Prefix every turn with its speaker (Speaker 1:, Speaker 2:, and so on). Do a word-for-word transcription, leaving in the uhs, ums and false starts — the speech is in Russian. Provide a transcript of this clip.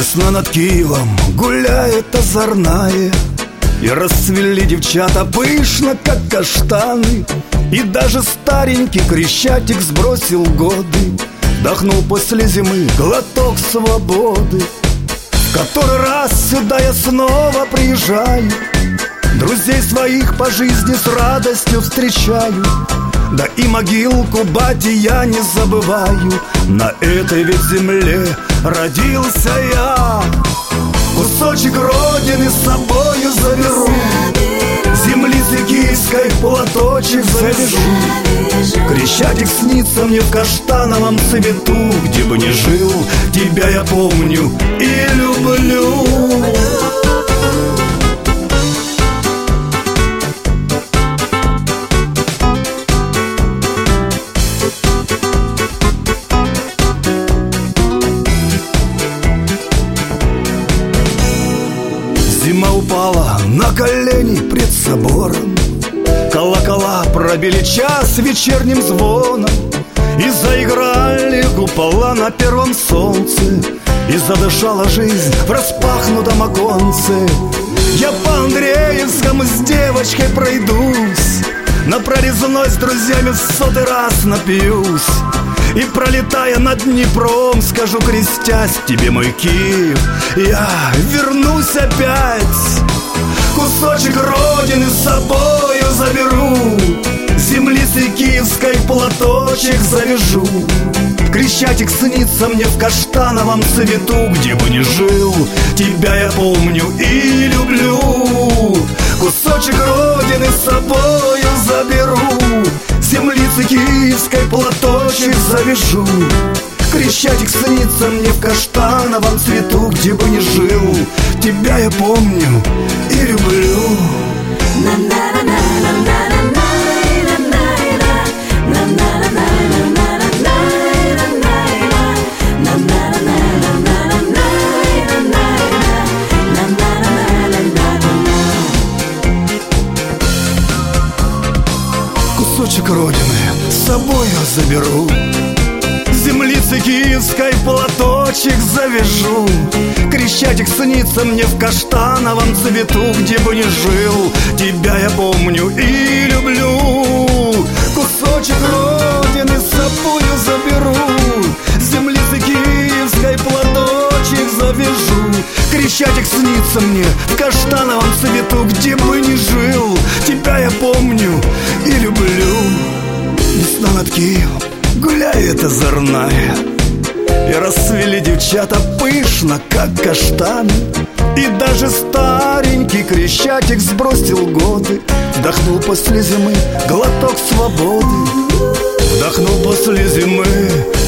Speaker 1: Весна над Киевом гуляет озорная, и расцвели девчата пышно, как каштаны. И даже старенький Крещатик сбросил годы, вдохнул после зимы глоток свободы. В который раз сюда я снова приезжаю, друзей своих по жизни с радостью встречаю. Да и могилку бати я не забываю, на этой ведь земле родился я. Кусочек родины с собою заберу, землицы киевской платочек завяжу. Крещатик снится мне в каштановом цвету, где бы ни жил, тебя я помню и люблю. Зима упала на колени пред собором, колокола пробили час вечерним звоном, и заиграли купола на первом солнце, и задышала жизнь в распахнутом оконце. Я по Андреевскому с девочкой пройдусь, на прорезной с друзьями в сотый раз напьюсь. И пролетая над Днепром, скажу, крестясь тебе, мой Киев, я вернусь опять. Кусочек родины с собою заберу, землицы киевской платочек завяжу. Крещатик снится мне в каштановом цвету, где бы ни жил, тебя я помню и люблю. Кусочек родины с собою заберу, землицы киевской платочек завяжу. Крещатик снится мне в каштановом цвету, где бы ни жил, тебя я помню и люблю. Кусочек родины с собою заберу, землицы киевской платочек завяжу. Крещатик снится мне в каштановом цвету, где бы ни жил, тебя я помню и люблю. Кусочек родины с собою заберу, землицы киевской платочек завяжу. Крещатик снится мне в каштановом цвету, где бы ни жил, тебя я помню и люблю. Весна над Киевом гуляет озорная, и расцвели девчата пышно, как каштаны. И даже старенький Крещатик сбросил годы, вдохнул после зимы глоток свободы. Вдохнул после зимы